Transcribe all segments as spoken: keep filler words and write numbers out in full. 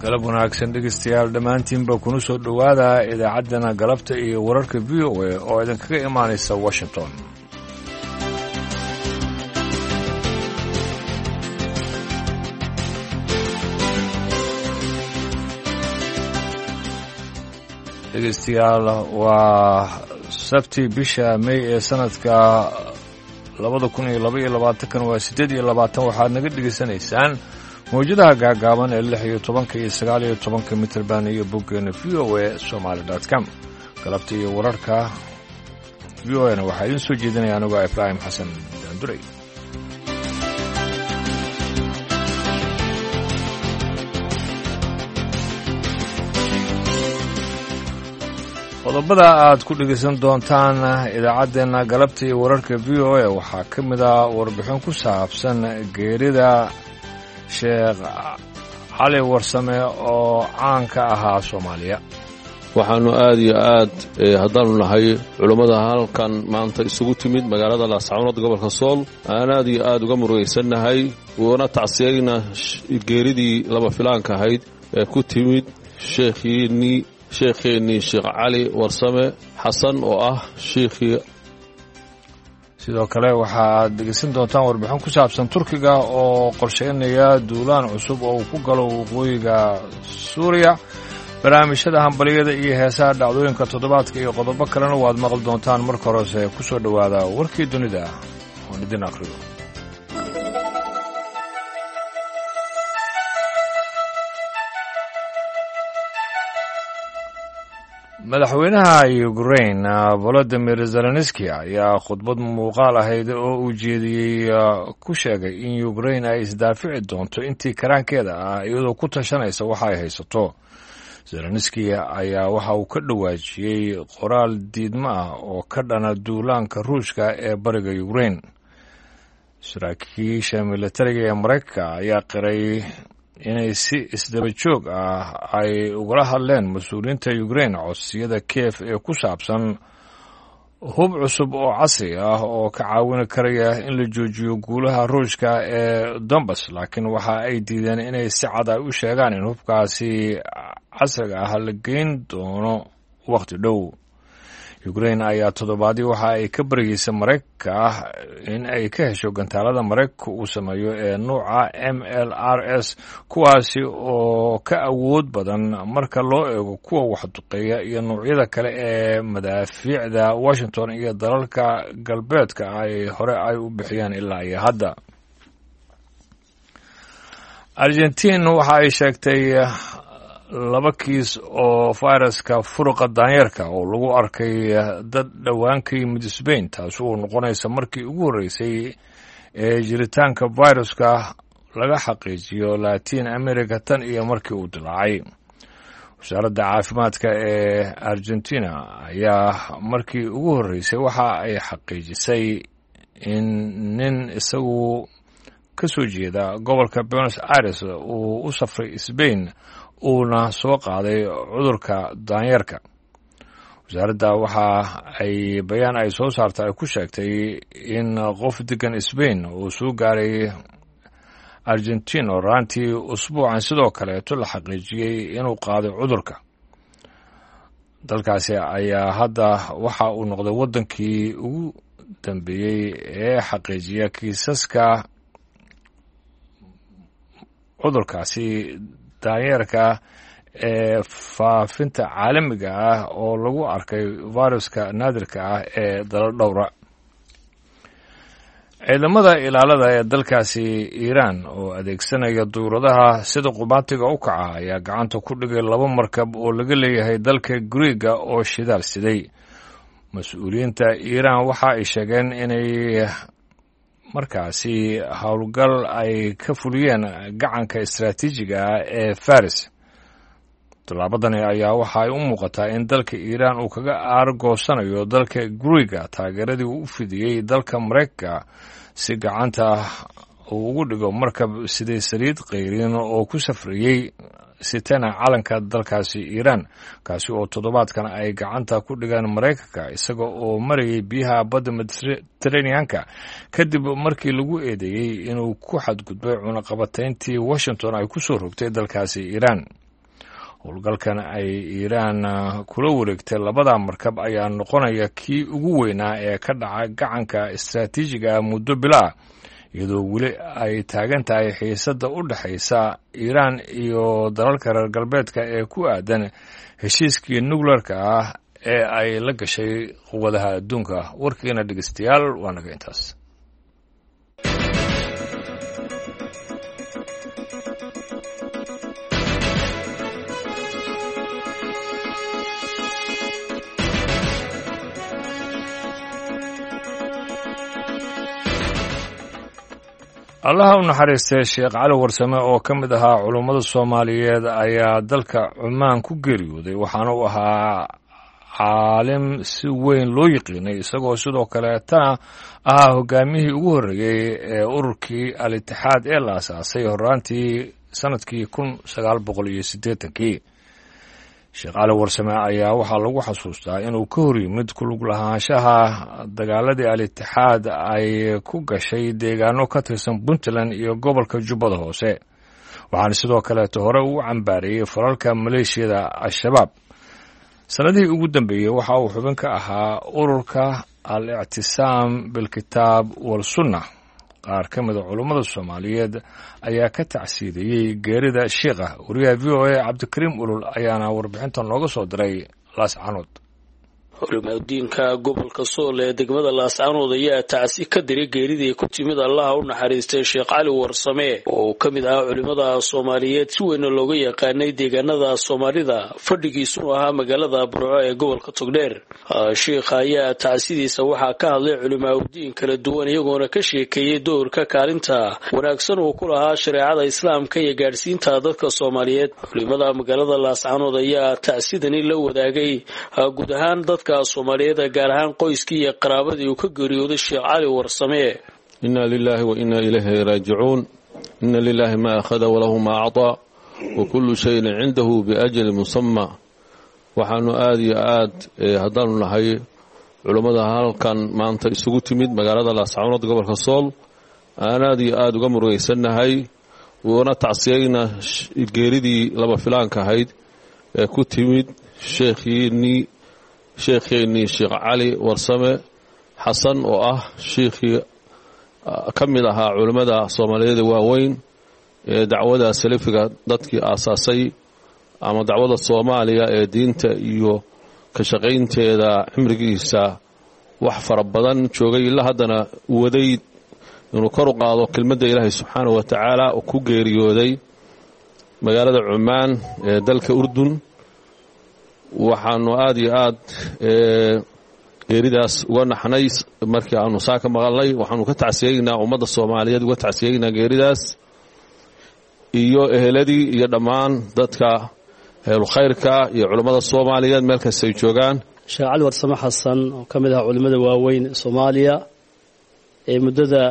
galab wanaagsan dhegeystayaal dhammaantiinba kuna soo dhowaada idaacaddana galabta iyo wararka v o a oo idinkaga imaanaysa washington dhegeystayaal waa sabti bisha may ee sanadka labada kun iyo laba iyo labaatankan waa siddeed iyo labaatan waxaad naga dhegaysanaysaan mawjadaha gaagaaban ee lix iyo tobanka iyo sagaal iyo tobanka mitrband iyo boggeena v o a somaali dot com galabta iyo wararka v o ana waxaa idiin soo jeedinaya anigoo ibraahim xasan daanduray qodobada aad ku dhegaysan doontaan idaacaddeenna galabta iyo wararka v o a waxaa ka mid a warbixin ku saabsan geerida sheekh cali warsame oo caan ka ahaa soomaaliya waxaannu aad iyo aad haddaannu nahay culummada halkan maanta isugu timid magaalada laascaanood gobolka sool aan aad iyo aad uga murugaysannahay uuna tacsiyayna geeridii laba filaanka ahayd ee ku timid sheekhiinnii sheekheennii sheekh cali warsame xasan oo ah sheikhii sidoo kale waxaaad dhegaysan doontaan warbixin ku saabsan turkiga oo qorshaynaya duulaan cusub oo uu ku galo waqooyiga suuriya barnaamijyada hambaliyada iyo heesaha dhacdooyinka toddobaadka iyo qodobo kalena waad maqli doontaan marka horese ku soo dhowaada warkii dunida oon idin akhriyo madaxweynaha ukrain volodimir zelenski ayaa khudbad muuqaal ahayd oo uu jeediyey ku sheegay in ukrain ay isdaafici doonto intii karaankeeda ah iyadoo ku tashanaysa waxa ay haysato zelenski ayaa waxa uu ka dhawaajiyey qoraal diidmo ah oo ka dhana duulaanka ruushka ee bariga ukrain saraakiisha militariga ee maraykanka ayaa qiray inay si isdaba joog ah ay ugala hadleen mas-uuliyiinta ukrain codsiyada kiev ee ku saabsan hub cusub oo casri ah oo ka caawin karaya in la joojiyo guulaha ruushka ee donbas laakiin waxa ay diideen inay si cad ay u sheegaan in hubkaasi casriga ah la geyn doono wakhti dhow ukrain ayaa toddobaadii waxa ay ka baryaysa maraykanka ah in ay ka hesho gantaalada maraykanka uu sameeyo ee nuuca m l r s kuwaasi oo ka awood badan marka loo eego kuwa waxduqeeya iyo nuucyada kale ee madaafiicda washington iyo dalalka galbeedka ay hore ay u bixiyaan ilaa iyo hadda argentiin waxa ay sheegtay laba kiis oo fayraska furuqa daanyeerka oo lagu arkay dad dhowaan ka yimid sbain taasi oo noqonaysa markii ugu horreysay ee jiritaanka fayruska laga xaqiijiyo latin america tan iyo markii uu dilaacay wasaaradda caafimaadka ee argentina ayaa markii ugu horreysay waxa ay xaqiijisay in nin isagu ka soo jeeda gobolka buenos aires uu u safray sbain uuna soo qaaday cudurka daanyeerka wasaaradda waxa ay bayaan ay soo saarta ay ku sheegtay in qof degan sbain uu soo gaaray argentin oo raantii usbuucan sidoo kaleeto la xaqiijiyey inuu qaaday cudurka dalkaasi ayaa hadda waxa uu noqday waddankii ugu dambeeyey ee xaqiijiya kiisaska cudurkaasi daanyeerka ee faafinta caalamiga ah oo lagu arkay viruska naadirka ah ee dalal dhowra ciidamada ilaalada ee dalkaasi iiraan oo adeegsanaya duuradaha sida qubaatiga u kaca ayaa gacanta ku dhigay laba markab oo laga leeyahay dalka griiga oo shidaal siday mas-uuliyiinta iiraan waxa ay sheegeen inay markaasi howlgal ay ka fuliyeen gacanka istaraatiijiga ah ee faris tallaabadani ayaa waxa ay u muuqataa in dalka iiraan uu kaga aargoosanayo dalka griiga taageeradii uu u fidiyey dalka maraykanka si gacanta uu ugu dhigo markab siday saliid qayriin oo ku safrayey sitana calanka dalkaasi iiraan kaasi oo toddobaadkan ay gacanta ku dhigaan maraykanka isaga oo marayay biyaha badda mediteraneanka kadib markii lagu eedeeyey inuu ku xadgudbay cunaqabatayntii washington ay ku soo rogtay dalkaasi iiraan howlgalkan ay iiraan kula wareegtay labada markab ayaa noqonaya kii ugu weynaa ee ka dhaca gacanka istaraatiijiga muddo bilaa iyadoo weli ay taagan tahay xiisadda u dhexaysa iiraan iyo dalalka reer galbeedka ee ku aadan heshiiskii nukleerka ah ee ay la gashay quwadaha adduunka. warkiina dhegeystayaal waa naga intaas. allaha u naxariistay sheekh cali warsame oo ka mid ahaa culummada soomaaliyeed ayaa dalka cumaan ku geeriyooday waxaana uu ahaa caalim si weyn loo yiqiinay isagoo sidoo kaleetana ahaa hogaamiyihii ugu horreeyey ee ururkii al-itixaad ee la asaasay horraantii sanadkii kun sagaal boqol iyo siddeetankii. sheekh cali warsame ayaa waxaa lagu xasuustaa inuu ka hor yimid ku lug lahaanshaha dagaaladii al-itixaad ay ku gashay deegaano ka tirsan puntland iyo gobolka jubbada hoose waxaana sidoo kaleeto hore uu cambaariyey falalka maleeshiyada al-shabaab. sanadihii ugu dambeeyey waxa uu xubin ka ahaa ururka al-ictisaam bilkitaab walsunna. qaar ka mida culummada soomaaliyeed ayaa ka tacsiidayey geerida sheikha. wariyaha v o a cabdikariim ulul ayaana warbixintan looga soo diray laascanood. culimadiinka gobolka sool ee degmada laascanood ayaa tacsi ka diray geeridii ku timid allaha u naxariistay sheekh cali warsame oo ka mid ahaa culimada soomaaliyeed si weyn looga yaqaanay deegaanada soomaalida fadhigiisuna ahaa magaalada burco ee gobolka togdheer. sheekha ayaa tacsidiisa waxaa ka hadlay culimadiin kala duwan iyagoona ka sheekeeyey doorka kaalinta wanaagsan uu ku lahaa shareecada islaamka iyo gaadhsiinta dadka soomaaliyeed. culimada magaalada laascanood ayaa tacsidani la wadaagay guud ahaan dadka Soomaaliyeed gaar ahaan qoyskii iyo qaraabadii uu ka geeriyooday sheekh cali warsame. inna lillahi wa inna ilayhi raaji'uun. inna lillahi ma akhadha wa lahu ma a'ta wa kullu shay'in 'indahu bi ajalin musamma. waxaanu aad iyo aad haddaanu nahay culimada halkan maanta isugu timid magaalada laascanood gobolka sool aan aad iyo aad uga murugaysanahay una tacsiyayna geeridii laba filaanka ahayd ee ku timid sheekhiini sheekheennii sheekh cali warsame xasan oo ah sheekhii ka mid ahaa culimmada soomaaliyeed waaweyn ee dacwada salafiga dadkii aasaasay ama dacwada soomaaliya ee diinta iyo ka shaqaynteeda cimrigiisa wax fara badan joogay ilaa haddana waday inuu kor u qaado kelmadda ilaahay subxaanahu wa tacaala oo ku geeriyooday magaalada cumaan ee dalka urdun. waxaanu aad iyo aad geeridaas uga naxnay markii aanu saa ka maqalnay. waxaanu ka tacsiyeynaa ummadda soomaaliyeed uga tacsiyeynaa geeridaas iyo eheladii iyo dhammaan dadka ehelukhayrka iyo culummada soomaaliyeed meel kastay joogaan. sheekh cali warsame xasan oo ka mid ah culimmada waaweyn ee soomaaliya ee muddada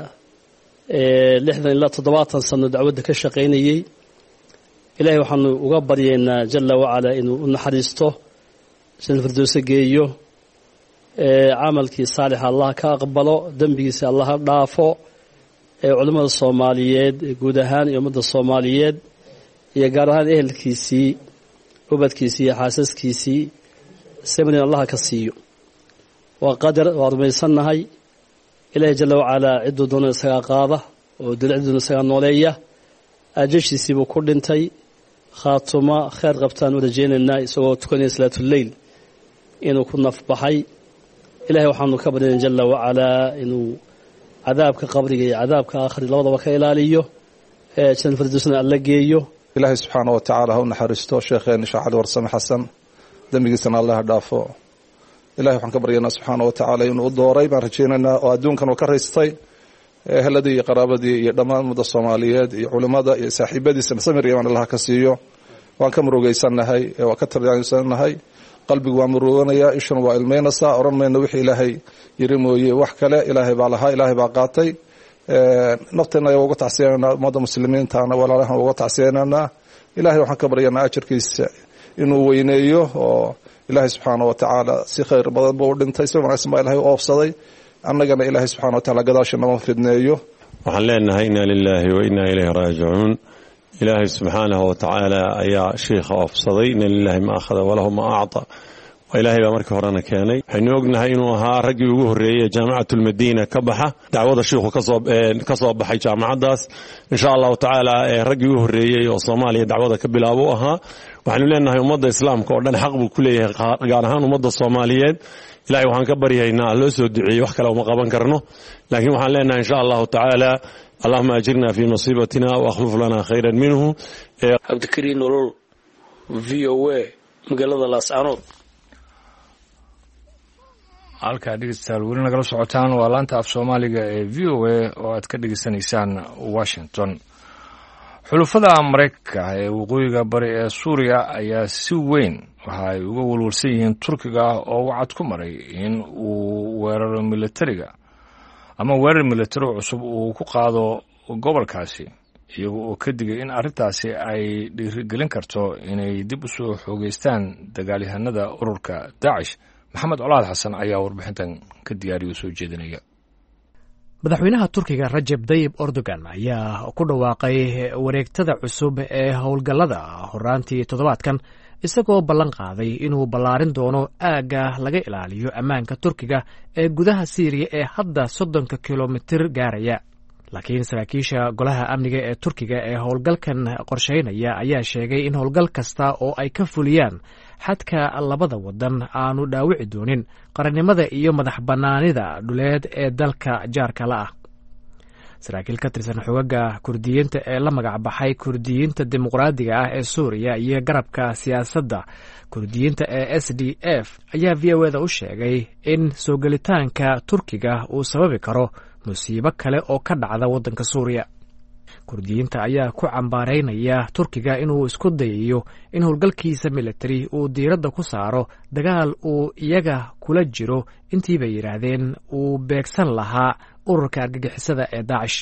lixdan ilaa toddobaatan sano dacwadda ka shaqaynayey. ilaahay waxaanu uga baryaynaa jalla wacala inuu u naxariisto jannatul firdowsa geeyo camalkii saalixa allah ka aqbalo dembigiisa allah dhaafo culimmada soomaaliyeed guud ahaan iyo ummadda soomaaliyeed iyo gaar ahaan ehelkiisii ubadkiisii iyo xaasaskiisii sabrin allah ka siiyo. waa qadar waa rumaysannahay ilaahay jalla wacala cidduu doona isagaa qaada oo dilciduna isagaa nooleeya. ajashiisiibuu ku dhintay khaatuma khayr qabtaan u rajaynaynaa isagoo tukanaya salaatuleyl inuu ku nafbaxay. ilaahay waxaanu ka baryaynaa jalla wacalaa inuu cadaabka qabriga iyo cadaabka aakhiri labadaba ka ilaaliyo jannatul firdowsna alla geeyo. ilaahay subxaana wa tacaala ha u naxariisto sheekheeni sheekh cali warsame xasan dembigiisana allah dhaafo. ilahay waxaan ka baryaynaa subxaana wa tacaala inuu u dooray baan rajaynaynaa oo adduunkan uu ka raystay eheladii iyo qaraabadii iyo dhammaan ummadda soomaaliyeed iyo culimmada iyo saaxiibadiisa samir iyo allah ka siiyo. waan ka murugaysannahay waan ka tarjaansanahay qalbigu waa muruganayaa ishuna waa ilmeynaysaa oran mayno wixii ilaahay yiri mooye wax kale ilaahay baa lahaa ilaahay baa qaatay. nafteena ayaa uga tacsiyeynaa ummadda muslimiintaana walaalahan uga tacsiyeynaa. ilaahay waxaan ka baryanaa ajarkiisa inuu weyneeyo oo ilaahay subxaana wa tacaala si khayr badan buu u dhintay si wanaagsan baa ilaahay u oofsaday annagana ilaahay subxaana wa tacaala gadaasha nama fidneeyo. waxaan leenahay inna lilaahi wa inna ilayhi raajicuun. ilaahay subxaanahu watacaala ayaa sheikha oofsaday ina lilahi ma akhada walahu ma acta waa ilaahay baa markii horena keenay waxaynu ognahay inuu ahaa raggii ugu horreeyey ee jaamicatulmadiina ka baxa dacwada shiikhu kasoo ka soo baxay jaamacaddaas insha allahu tacaala raggii ugu horreeyey oo soomaaliya dacwada ka bilaabo u ahaa waxaynu leenahay ummadda islaamka oo dhan xaq buu ku leeyahay gaar ahaan ummadda soomaaliyeed ilaahay waxaan ka baryaynaa loo soo duceeyey wax kale uma qaban karno laakiin waxaan leenahay insha allahu tacaala allahuma ajirna fii musiibatina waakhluf lana khayran minhu. cabdikariin nolol v o a magaalada laascaanood. halkaa dhegeystayaal weli nagala socotaan waa laanta af soomaaliga ee v o a oo aad ka dhegeysanaysaan washington. xulufada maraykanka ee waqooyiga bari ee suuriya ayaa si weyn waxa ay uga walwalsan yihiin turkiga oo wacad ku maray in uu weeraro militariga ama weerar militari cusub uu ku qaado gobolkaasi iyaga oo ka digay in arrintaasi ay dhiirigelin karto inay dib u soo xoogeystaan dagaalyahanada ururka daacish. maxamed colaad xasan ayaa warbixintan ka diyaariyo soo jeedinaya. madaxweynaha turkiga rajeb tayyib erdogan ayaa ku dhawaaqay wareegtada cusub ee howlgallada horaantii toddobaadkan isagoo ballan qaaday inuu ballaarin doono aagga laga ilaaliyo ammaanka turkiga ee gudaha siiriya ee hadda soddonka kilomitir gaaraya. laakiin saraakiisha golaha amniga ee turkiga ee howlgalkan qorshaynaya ayaa sheegay in howlgal kasta oo ay ka fuliyaan xadka labada wadan aanu dhaawici doonin qarannimada iyo madax bannaanida dhuleed ee dalka jaarka la ah. saraakiil ka tirsan xogaga kurdiyiinta ee la magac baxay kurdiyiinta dimuqraadiga ah ee suuriya iyo garabka siyaasadda kurdiyiinta ee s d f ayaa v o eda u sheegay in soo gelitaanka turkiga uu sababi karo musiibo kale oo ka dhacda waddanka suuriya. kurdiyiinta ayaa ku cambaaraynaya turkiga inuu isku dayayo in howlgalkiisa militari uu diiradda ku saaro dagaal uu iyaga kula jiro intii bay yidhaahdeen uu beegsan lahaa ururka argagixisada ee daacish.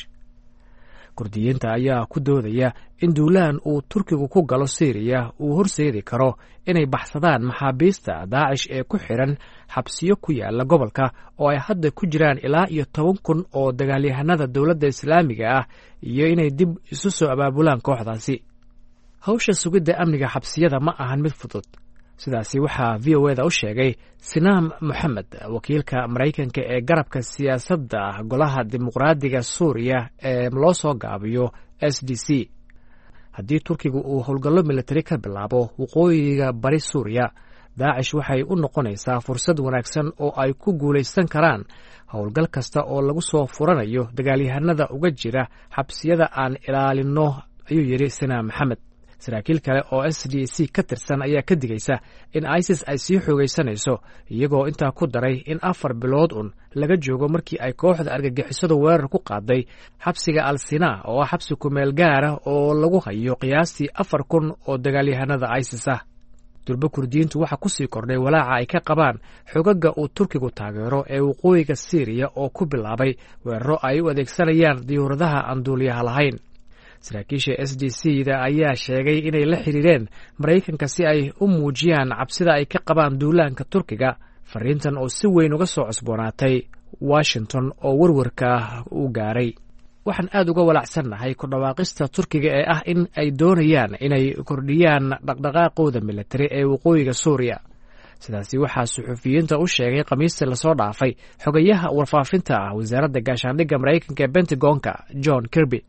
kurdiyiinta ayaa ku doodaya in duulaan uu turkigu ku galo siiriya uu horseedi karo inay baxsadaan maxaabiista daacish ee ku xidhan xabsiyo ku yaala gobolka oo ay hadda ku jiraan ilaa iyo toban kun oo dagaalyahanada dowladda islaamiga ah iyo inay dib isu soo abaabulaan kooxdaasi. hawsha sugidda amniga xabsiyada ma ahan mid fudud, sidaasi waxaa v o eda u sheegay sinaam moxamed wakiilka maraykanka ee garabka siyaasadda golaha dimuqraadiga suuriya ee loo soo gaabiyo s d c. haddii turkigu uu howlgallo militari ka bilaabo waqooyiga bari suuriya, daacish waxay u noqonaysaa fursad wanaagsan oo ay ku guulaysan karaan howlgal kasta oo lagu soo furanayo dagaalyahanada uga jira xabsiyada aan ilaalinno, ayuu yidhi sinaam moxamed. saraakiil kale oo s d c ka tirsan ayaa ka digaysa in isis ay sii xoogaysanayso, iyagoo intaa ku daray in afar bilood un laga joogo markii ay kooxda argagixisadu weerar ku qaaday xabsiga al sinaa oo ah xabsi kumeel gaara oo lagu hayo qiyaastii afar kun oo dagaalyahanada isis ah. durba kurdiyiintu waxaa ku sii kordhay walaaca ay ka qabaan xogaga uu turkigu taageero ee waqooyiga siiriya oo ku bilaabay weeraro ay u adeegsanayaan diyuuradaha aan duuliyaha lahayn. saraakiisha s d c da ayaa sheegay inay la xidhiireen maraykanka si ay u muujiyaan cabsida ay ka qabaan duulaanka turkiga. fariintan oo si weyn uga soo cusboonaatay washington oo warwarka u gaaray. waxaan aad uga walacsannahay ku dhawaaqista turkiga ee ah in ay doonayaan inay kordhiyaan dhaqdhaqaaqooda militari ee waqooyiga suuriya. sidaasi waxaa suxufiyiinta u sheegay khamiistii lasoo dhaafay xogayaha warfaafinta ah wasaaradda gaashaandhigga maraykanka ee bentagonka john kirby.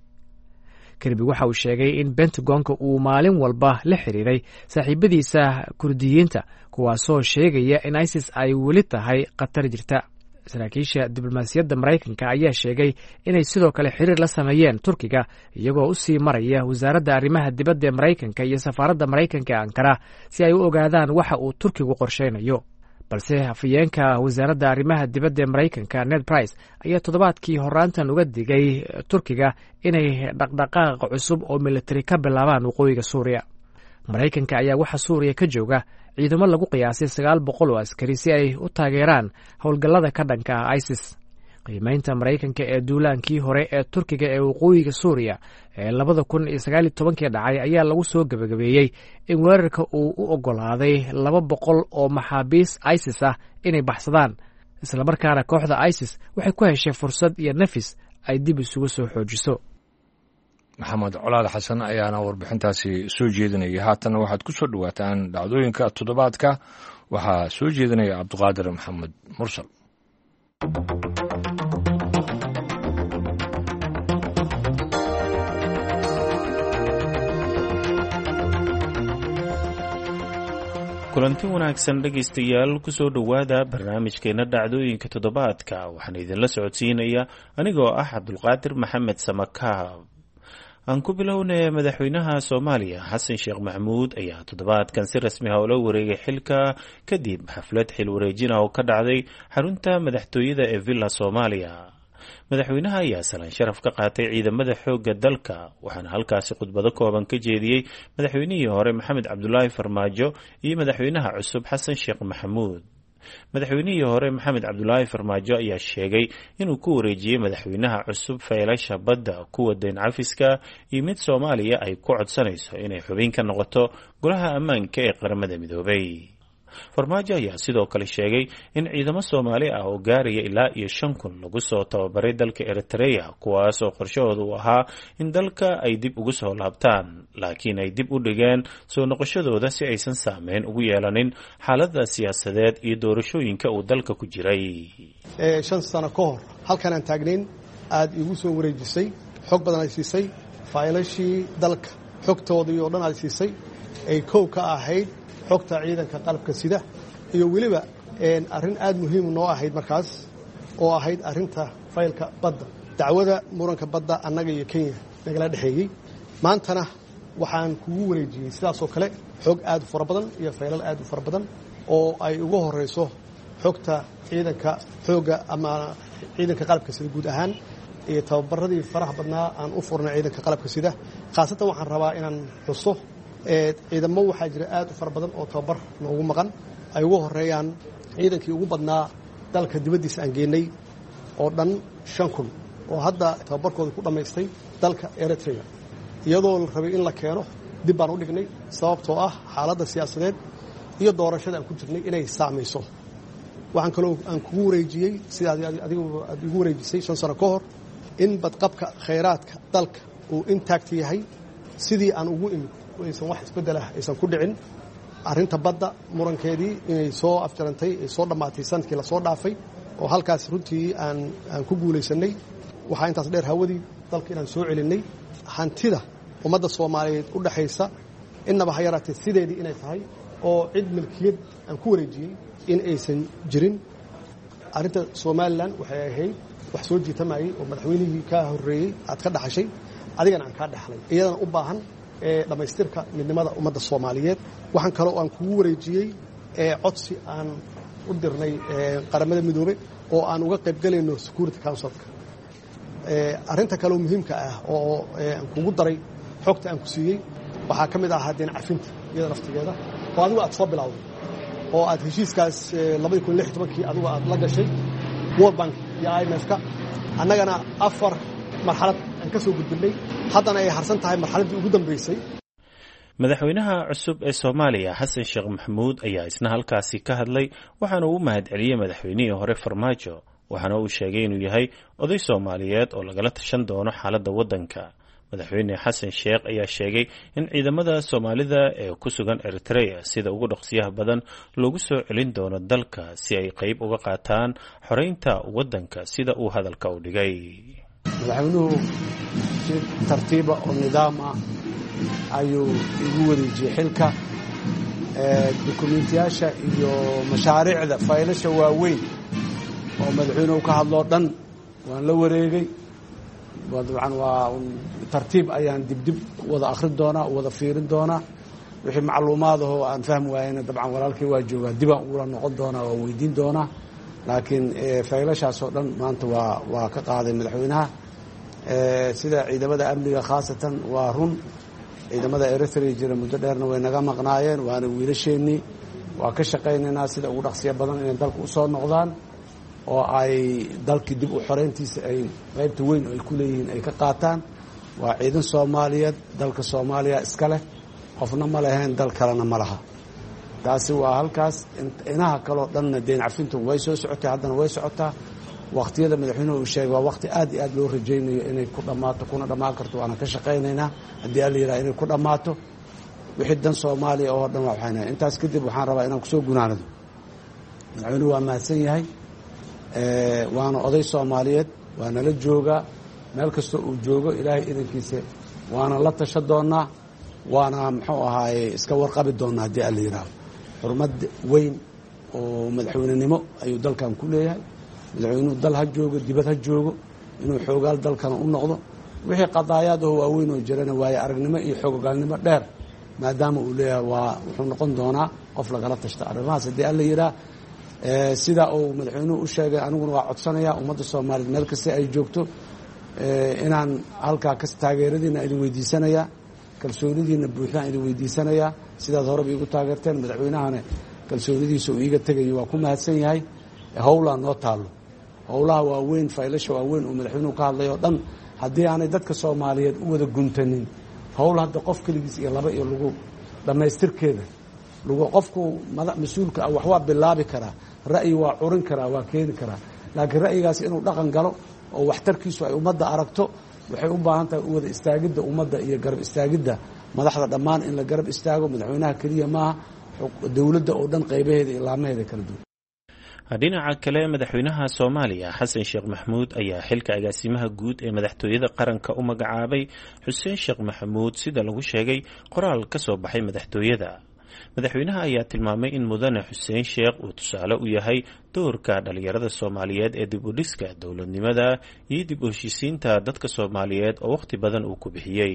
kirby waxa uu sheegay in bentagonka uu maalin walba la xiriiray saaxiibadiisa kurdiyiinta kuwaasoo sheegaya in isis ay weli tahay khatar jirta. saraakiisha diblomaasiyadda maraykanka ayaa sheegay inay sidoo kale xiriir la sameeyeen turkiga, iyagoo u sii maraya wasaaradda arrimaha dibadda ee maraykanka iyo safaaradda maraykanka ee ankara si ay u ogaadaan waxa uu turkigu qorshaynayo. balse hafayeenka wasaaradda arrimaha dibadda ee maraykanka ned price ayaa toddobaadkii horaantan uga digay turkiga inay dhaqdhaqaaq cusub oo militari ka bilaabaan waqooyiga suuriya. maraykanka ayaa waxaa suuriya ka jooga ciidamo lagu qiyaasay sagaal boqol oo askari si ay u taageeraan howlgallada ka dhanka ah isis. qiimaynta maraykanka ee duulaankii hore ee turkiga ee waqooyiga suuriya ee labada kun iyo sagaal iyo tobankii dhacay ayaa lagu soo gebagabeeyey in weerarka uu u oggolaaday laba boqol oo maxaabiis isis ah inay baxsadaan, islamarkaana kooxda isis waxay ku heshay fursad iyo nafis ay dib isugu soo xoojiso. maxamed colaal xasan ayaana warbixintaasi soo jeedinaya. haatanna waxaad ku soo dhowaataan dhacdooyinka toddobaadka. waxaa soo jeedinaya cabdiqaadir maxamed mursal. kulanti wanaagsan dhegaystayaal ku soo dhowaada barnaamijkeena dhacdooyinka toddobaadka. waxaan idinla socodsiinaya anigoo ah cabdulqaadir maxamed samakaab. aan ku bilownay madaxweynaha soomaaliya xasan sheekh maxamuud ayaa toddobaadkan si rasmi ah ula wareegay xilka kadib xaflad xil wareejin ah oo ka dhacday xarunta madaxtooyada ee villa soomaaliya. madaxweynaha ayaa salaan sharaf ka qaatay ciidamada xoogga dalka, waxaana halkaasi khudbado kooban ka jeediyey madaxweynihii hore maxamed cabdulaahi farmaajo iyo madaxweynaha cusub xasan sheekh maxamuud. madaxweynihii hore maxamed cabdulaahi farmaajo ayaa sheegay inuu ku wareejiyey madaxweynaha cusub faylasha badda, kuwa dayn cafiska iyo mid soomaaliya ay ku codsanayso inay xubin ka noqoto golaha ammaanka ee qaramada midoobay. farmaajo ayaa sidoo kale sheegay in ciidamo soomaali ah oo gaaraya ilaa iyo shan kun lagu soo tababaray dalka eritrea, kuwaas oo qorshahooda uu ahaa in dalka ay dib ugu soo laabtaan, laakiin ay dib u dhigeen soo noqoshadooda si aysan saameyn ugu yeelanin xaalada siyaasadeed iyo doorashooyinka uu dalka ku jiray. shan sano ka hor halkan aan taagnayn aad igu soo wareejisay, xog badan ay siisay, faylashii dalka xogtoodii oo dhan ay siisay, ay kow ka ahayd xogta ciidanka qalabka sida, iyo weliba arrin aad muhiim noo ahayd markaas oo ahayd arrinta faylka badda, dacwada muranka badda annaga iyo Kenya nagala dhexeeyey. maantana waxaan kugu wareejiyey sidaasoo kale xog aad u fara badan iyo faylal aad u fara badan oo ay ugu horeyso xogta ciidanka xoogga ama ciidanka qalabka sida guud ahaan iyo tababaradii faraha badnaa aan u furnay ciidanka qalabka sida. khaasatan waxaan rabaa inaan xuso ciidamo waxaa jira aad u fara badan oo tababar noogu maqan, ay ugu horeeyaan ciidankii ugu badnaa dalka dibaddiisa aan geenay oo dhan shan kun oo hadda tababarkooda ku dhammaystay dalka eritrea, iyadoo la rabay in la keeno dib baan u dhignay sababtoo ah xaaladda siyaasadeed iyo doorashada aan ku jirnay inay saamayso. waxaan kaloo aan kugu wareejiyey sida adigu aad igu wareejisay shan sano ka hor in badqabka khayraadka dalka uu intact yahay sidii aan ugu imid, aysan wax isbeddelah aysan ku dhicin. arrinta badda murankeedii inay soo afjarantay, ay soo dhammaatay sanadkii la soo dhaafay oo halkaas runtii aan aan ku guulaysanay. waxaa intaas dheer hawadii dalka inaan soo celinnay. hantida ummadda soomaaliyeed u dhaxaysa innaba ha yaraatee sideedii inay tahay oo cid milkiyad aan ku wareejiyey in aysan jirin. arrinta somalilan waxay ahayd wax soo jiitamayey oo madaxweynihii kaa horreeyey aad ka dhaxashay, adigana aan kaa dhexlay, iyadana u baahan ee dhammaystirka midnimada ummadda soomaaliyeed. waxaan kaloo aan kugu wareejiyey ee codsi aan u dirnay qaramada midoobe oo aan uga qayb galayno security councilka. arrinta kaloo muhiimka ah oo aan kugu daray xogta aan ku siiyey waxaa ka mid ahaa deen cafinta iyada naftigeeda oo adigu aad soo bilowday oo aad heshiiskaas labadii kun iyo lix iyo tobankii adigu aad la gashay World Bank iyo I M F-ka, annagana afar marxalad aan ka soo gudbinay, haddana ay harsan tahay marxaladdii ugu dambaysay. madaxweynaha cusub ee soomaaliya xasan sheekh maxamuud ayaa isna halkaasi ka hadlay, waxaana uu mahad celiyey madaxweynihii hore farmaajo, waxaana uu sheegay inuu yahay oday soomaaliyeed oo lagala tashan doono xaaladda waddanka. madaxweyne xasan sheekh ayaa sheegay in ciidamada soomaalida ee ku sugan eritrea sida ugu dhaqsiyaha badan loogu soo celin doono dalka si ay qayb uga qaataan xoreynta waddanka sida uu hadalka u dhigay. madaxweynuhu si tartiiba oo nidaam ah ayuu igu wareejiyey xilka. dukumiintiyaasha iyo mashaariicda faylasha waaweyn oo madaxweynuhu ka hadloo dhan waan la wareegay. dabcan waa tartiib ayaan dibdib wada akhrin doonaa, wada fiirin doonaa. wixii macluumaadahoo aan fahmi waayena dabcan walaalkii waa joogaa, dibaan ula noqon doonaa, waa weydiin doonaa. laakiin faylashaasoo dhan maanta waa waa ka qaaday madaxweynaha. sida ciidamada amniga khaasatan waa run ciidamada eritrea jira muddo dheerna way naga maqnaayeen, waana wiilasheennii. waa ka shaqaynaynaa sida ugu dhaqsiya badan inay dalka u soo noqdaan oo ay dalkii dib u xoreyntiisa ay qaybta weyn oo ay ku leeyihiin ay ka qaataan. waa ciidan soomaaliyeed, dalka soomaaliya iska leh, qofna ma lahayn, dal kalena ma laha. taasi waa halkaas. inaha kaloo dhanna deen cafintu way soo socotay, haddana way socotaa. waqtiyada madaxweynuhu uu sheegay waa waqti aad iyo aad loo rajaynayo inay ku dhammaato kuna dhammaan karto waana ka shaqaynaynaa haddii alla yidhaha inay ku dhammaato wixii dan soomaaliya oo dhan waa waxayna intaas kadib waxaan rabaa inaan kusoo gunaanado madaxweynuhu waa mahadsan yahay waana oday soomaaliyeed waana la joogaa meel kastoo uu joogo ilaahay idankiisa waana la tasha doonnaa waana muxuu ahaaye iska warqabi doonnaa haddii alla yidhaaho xurmad weyn oo madaxweynenimo ayuu dalkan ku leeyahay madaxweynuhu dal ha joogo dibad ha joogo inuu xoogaal dalkana u noqdo wixii qadaayaad oo waaweyn oo jirana waaye aragnimo iyo xoogaalnimo dheer maadaama uu leeyahay waa wuxuu noqon doonaa qof lagala tashta arrimahaas haddii alla yidhaah sidaa uu madaxweynuhu u sheegay aniguna waa codsanayaa ummadda soomaaliyeed meel kasta ay joogto inaan halkaa kas taageeradiina idin weydiisanayaa kalsoonidiina buuxdaan idin weydiisanayaa sidaad horeba iigu taageerteen madaxweynahana kalsoonidiisa uu iiga tegayo waa ku mahadsan yahay howlaa noo taallo howlaha waaweyn faylasha waaweyn uu madaxweynuhu ka hadlay oo dhan haddii aanay dadka soomaaliyeed u wada guntanin howl hadda qof keligiis iyo laba iyo lagu dhammaystirkeeda lagu qofku mas-uulka ah wax waa bilaabi karaa ra'yi waa curin karaa waa keeni karaa laakiin ra'yigaasi inuu dhaqan galo oo waxtarkiisu ay ummadda aragto waxay u baahan tahay u wada istaagidda ummadda iyo garab istaagidda madaxda dhammaan in la garab istaago madaxweynaha keliya maaha dowladda oo dhan qaybaheeda iyo laamaheeda kala duwan dhinaca kale madaxweynaha soomaaliya xasan sheekh maxamuud ayaa xilka agaasimaha guud ee madaxtooyada qaranka u magacaabay xuseen sheekh maxamuud sida lagu sheegay qoraal ka soo baxay madaxtooyada madaxweynaha ayaa tilmaamay in mudane xuseen sheekh uu tusaale u yahay doorka dhalinyarada soomaaliyeed ee dib u dhiska dowladnimada iyo dib u heshiisiinta dadka soomaaliyeed oo wakhti badan uu ku bixiyey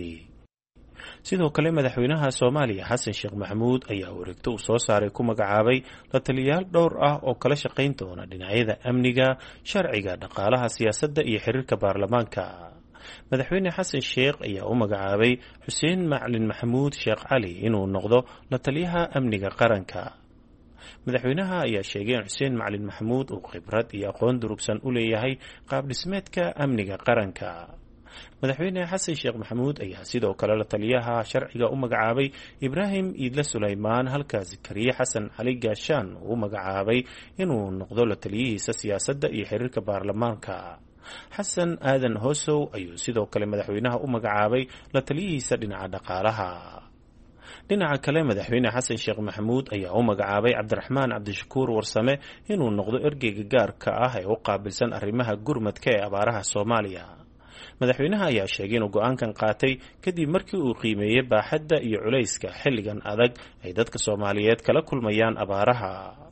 sidoo kale madaxweynaha soomaaliya xasan sheekh maxamuud ayaa wareegto uu soo saaray ku magacaabay la taliyayaal dhowr ah oo kala shaqayn doona dhinacyada amniga sharciga dhaqaalaha siyaasadda iyo xiriirka baarlamaanka madaxweyne xasan sheekh ayaa u magacaabay xuseen macalin maxamuud sheekh cali inuu noqdo la taliyaha amniga qaranka madaxweynaha ayaa sheegay in xuseen macalin maxamuud uu khibrad iyo aqoon durugsan u leeyahay qaab dhismeedka amniga qaranka madaxweyne xasan sheekh maxamuud ayaa sidoo kale la taliyaha sharciga u magacaabay ibraahim iidle sulaymaan halka zakariye xasan cali gaashaan uu u magacaabay inuu noqdo la taliyihiisa siyaasadda iyo xiriirka baarlamaanka xasan aadan hoosow ayuu sidoo kale madaxweynaha u magacaabay la taliyihiisa dhinaca dhaqaalaha dhinaca kale madaxweyne xasan sheekh maxamuud ayaa u magacaabay cabdiraxmaan cabdishakuur warsame inuu noqdo ergeyga gaarka ah ee u qaabilsan arrimaha gurmadka ee abaaraha soomaaliya madaxweynaha ayaa sheegay inuu go-aankan qaatay kadib markii uu qiimeeyey baaxadda iyo culayska xilligan adag ay dadka soomaaliyeed kala kulmayaan abaaraha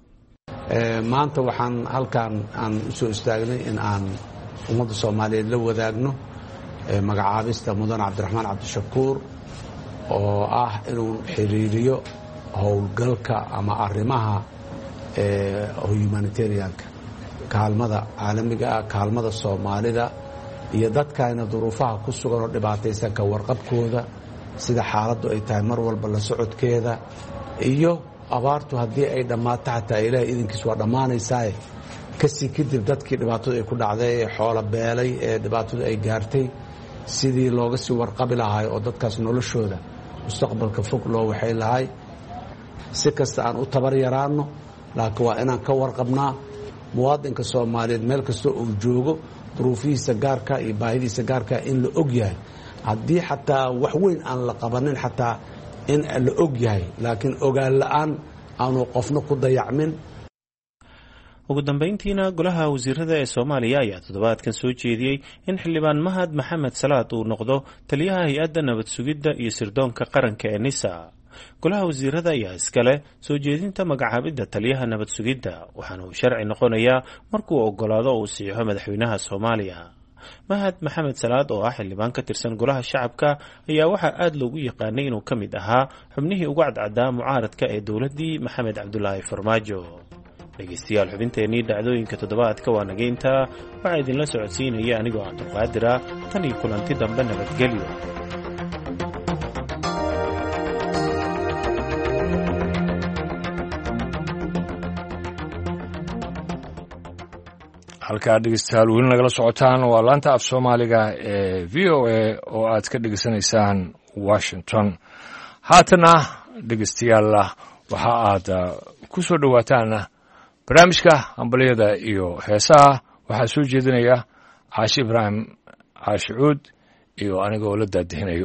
maanta waxaan halkan aan u soo istaagnay in aan ummadda soomaaliyeed la wadaagno magacaabista mudane cabdiraxmaan cabdishakuur oo ah inuu xiriiriyo howlgalka ama arrimaha humanitarianka kaalmada caalamiga ah kaalmada soomaalida iyo dadkayna duruufaha ku sugan oo dhibaataysan ka warqabkooda sida xaaladdu ay tahay mar walba la socodkeeda iyo abaartu haddii ay dhammaato xataa ilaahay idinkiis waa dhammaanaysaaye kasii kadib dadkii dhibaatadu ay ku dhacday ee xoolo beelay ee dhibaatadu ay gaartay sidii looga sii warqabi lahay oo dadkaas noloshooda mustaqbalka fog loo waxay lahay si kasta aan u tabar yaraanno laakiin waa inaan ka warqabnaa muwaadinka soomaaliyeed meel kasta uu joogo duruufihiisa gaarka iyo baahidiisa gaarka in la og yahay haddii xataa wax weyn aan la qabanin xataa in la og yahay laakiin ogaan la-aan aanu qofna ku dayacmin ugu dambayntiina golaha wasiirada ee soomaaliya ayaa toddobaadkan soo jeediyey in xildhibaan mahad maxamed salaad uu noqdo taliyaha hay-adda nabad sugidda iyo sirdoonka qaranka ee nisa golaha wasiirada ayaa iskale soo jeedinta magacaabidda taliyaha nabad sugidda waxaana uu sharci noqonayaa markuu ogolaado uu siixo madaxweynaha soomaaliya mahad maxamed salaad oo ah xildhibaan ka tirsan golaha shacabka ayaa waxaa aada loogu yaqaanay inuu ka mid ahaa xubnihii ugu cadcaddaa mucaaradka ee dowladdii maxamed cabdulaahi farmaajo dhegeystayaal xubinteennii dhacdooyinka toddobaadka waa nageyntaa waxaa idinla socodsiinaya anigoo cabdulqaadira tan iyo kulanti dambe nabadgelyo halkaa dhegeystayaal weli nagala socotaan waa laanta af soomaaliga ee v o a oo aad ka dhegeysanaysaan washington haatana dhegeystayaal waxa aad ku soo dhowaataan barnaamijka hambalyada iyo heesaha waxaa soo jeedinaya caashi ibraahim caashi cuud iyo anigoo la daadihinayo.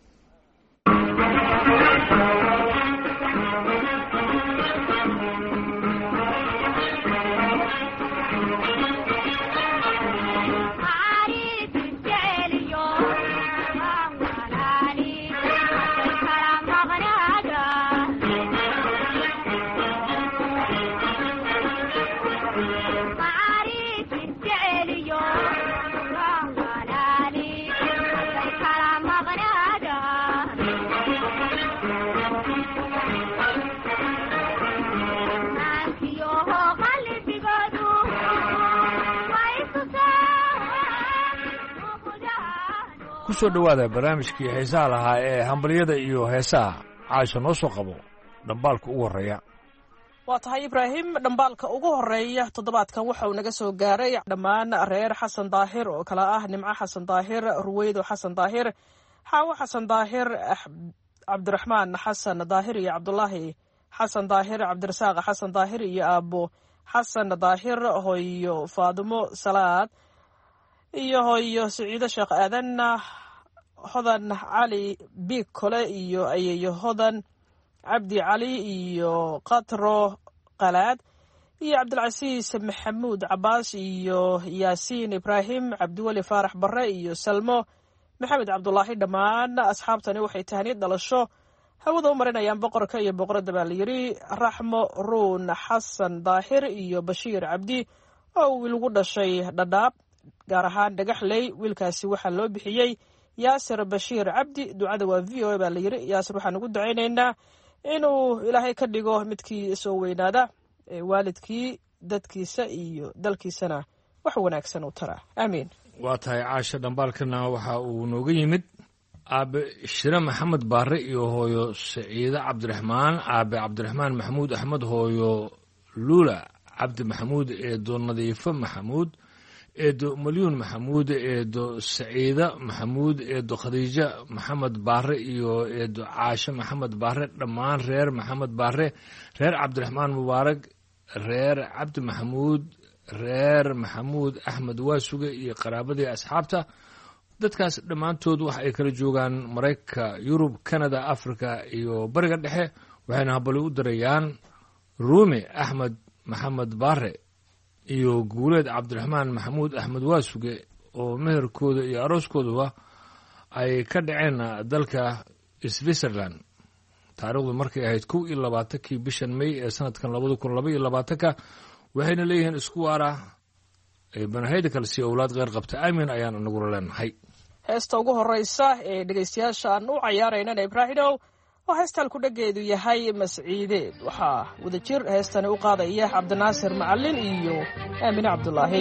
kusoo dhowaada barnaamijkii xiisaha lahaa ee hambalyada iyo heesaha. caasho noo soo qabo dhambaalka ugu horreeya. waa tahay ibraahim, dhambaalka ugu horreeya toddobaadkan waxa uu naga soo gaaray dhammaan reer xasan daahir oo kala ah nimco xasan daahir, ruweydo xasan daahir, xaawo xasan daahir, cabdiraxmaan xasan daahir iyo cabdulaahi xasan daahir, cabdirasaaq xasan daahir iyo aabo xasan daahir, hooyo faadimo salaad iyo hooyo siciido sheekh aadan, hodan cali biig kole iyo ayeeyo hodan cabdi cali iyo qatro qalaad iyo cabdilcasiis maxamuud cabaas iyo yaasiin ibraahim, cabdiweli faarax barre iyo salmo maxamed cabdulaahi. dhammaan asxaabtani waxay tahniyad dhalasho hawada u marinayaan boqorka iyo boqoradda baa layidhi raxmo ruun xasan daahir iyo bashiir cabdi oo wiil ugu dhashay dhadhaab, gaar ahaan dhagaxley. wiilkaasi waxaa loo bixiyey yaasir bashiir cabdi. ducada waa v o a baa layidhi. yaasir waxaan ugu ducaynaynaa inuu ilaahay ka dhigo midkii soo weynaada ee waalidkii dadkiisa iyo dalkiisana wax wanaagsan u tara, aamiin. waa tahay caasha, dhambaalkana waxa uu nooga yimid aabe shire maxamed baare iyo hooyo saciide cabdiraxmaan, aabe cabdiraxmaan maxamuud axmed, hooyo luula cabdi maxamuud, eedo nadiifo maxamuud, eedo malyuun maxamuud, eedo saciida maxamuud, eedo khadiijo maxamed baare iyo eedo caashe maxamed baare. dhammaan reer maxamed baare, reer cabdiraxmaan mubaarag, reer cabdi maxamuud, reer maxamuud axmed waasuge iyo qaraabadii asxaabta. dadkaas dhammaantood waxa ay kala joogaan maraykanka, yurub, kanada, africa iyo bariga dhexe. waxayna habali u dirayaan ruumi axmed maxamed baare iyo guuleed cabdiraxmaan maxamuud axmed waasuge oo meherkooda iyo arooskooduba ay ka dhaceen dalka switzerland. taariikhdu markay ahayd kow iyo labaatankii bishan may ee sanadkan labada kun laba iyo labaatanka. waxayna leeyihiin isku waara banahayda kale si owlaad qeyr qabta, aamin ayaan inagula leenahay. heesta ugu horeysa ee dhegaystayaasha aan u cayaaraynana ibraahimow oo heestaan ku dhageedu yahay masciideed. waxaa wadajir heestani u qaadaya cabdinaasir macalin iyo aamine cabdulaahi.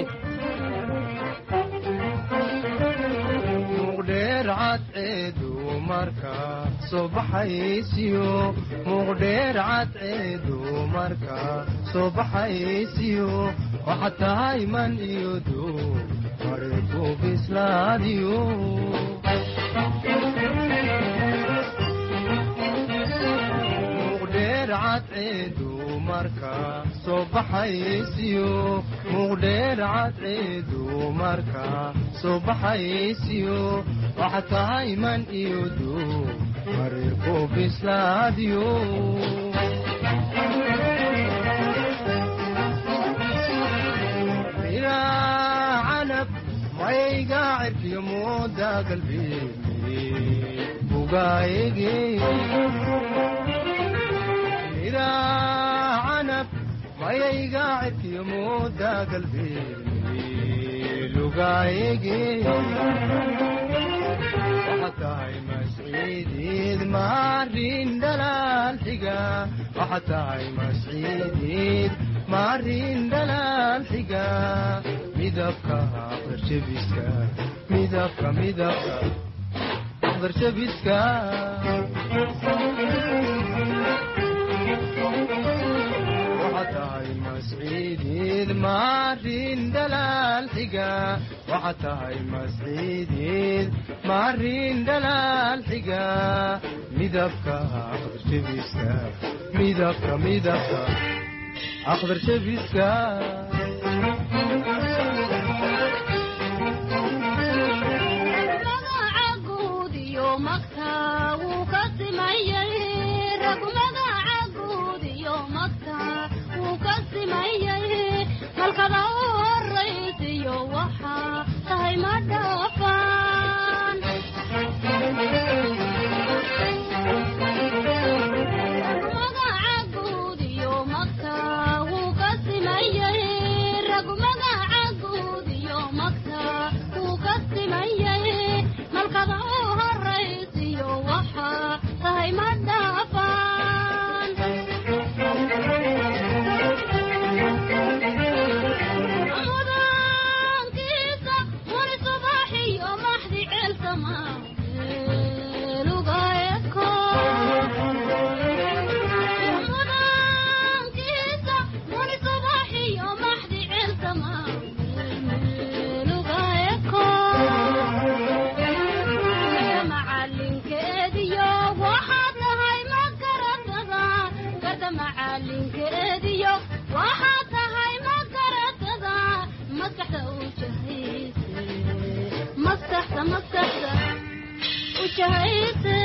muqdheer cadceedu marka soo baxaysiyo, muqdheer cadceedu marka soo baxaysiyo, waxa tahay man iyo duu mareeku bislaadiyo. cadceedu marka soo baxaysiyo, muqdheer cadceedu marka soo baxaysiyo, waxa tahay man iyo duu mareerku bislaadiyo. miraa canab mayga cirkiyo mooda galbeeni bugaayege, canab mayayga cirkiyo mooda galbeeni lugaayege, waxa tahay masciideed maarin dhalaal xiga, waxa tahay masciideed maarin dhalaal xiga, midabka aqdarshabiska, midabka midabka aqdarshabiska, masciideed maarin dhalaal xiga, waxa tahay masciideed maarin dhalaal xiga, midabka aqdarshabiska, midabka midabka aqdarshabiska. macalinkeediyo waxaa tahay magaratada maskaxda u jahayse maskaxda maskaxda u jahayse